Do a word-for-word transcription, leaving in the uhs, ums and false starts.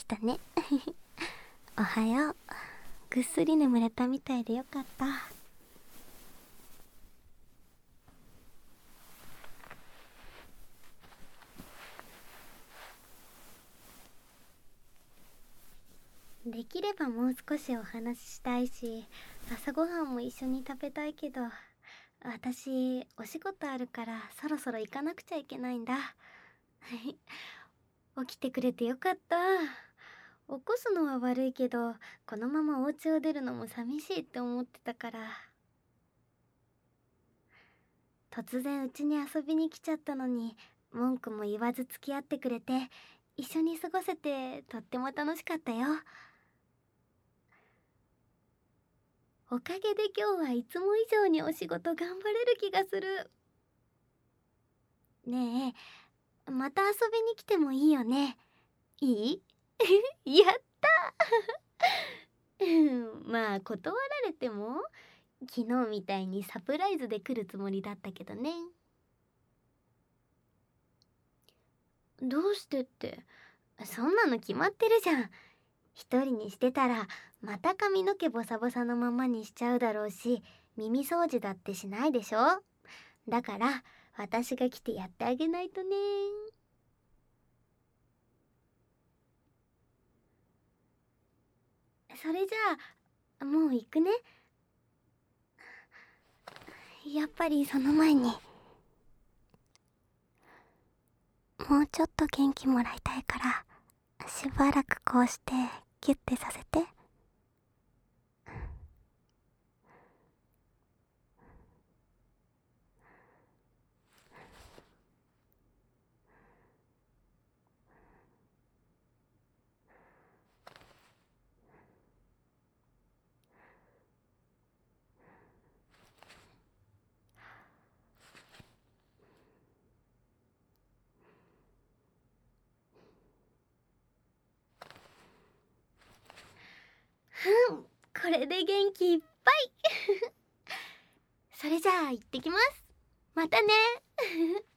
したね。おはよう。ぐっすり眠れたみたいでよかった。できればもう少しお話ししたいし、朝ごはんも一緒に食べたいけど、私お仕事あるからそろそろ行かなくちゃいけないんだ。起きてくれてよかった。起こすのは悪いけど、このままお家を出るのも寂しいって思ってたから。突然うちに遊びに来ちゃったのに、文句も言わず付き合ってくれて、一緒に過ごせてとっても楽しかったよ。おかげで今日はいつも以上にお仕事頑張れる気がする。ねえ、また遊びに来てもいいよね。いいやったまあ断られても、昨日みたいにサプライズで来るつもりだったけどね。どうしてって、そんなの決まってるじゃん。一人にしてたらまた髪の毛ボサボサのままにしちゃうだろうし、耳掃除だってしないでしょ。だから私が来てやってあげないとね。それじゃあもう行くね。やっぱりその前に、もうちょっと元気もらいたいから、しばらくこうしてギュッてさせて。うん、これで元気いっぱいそれじゃあ行ってきます。またね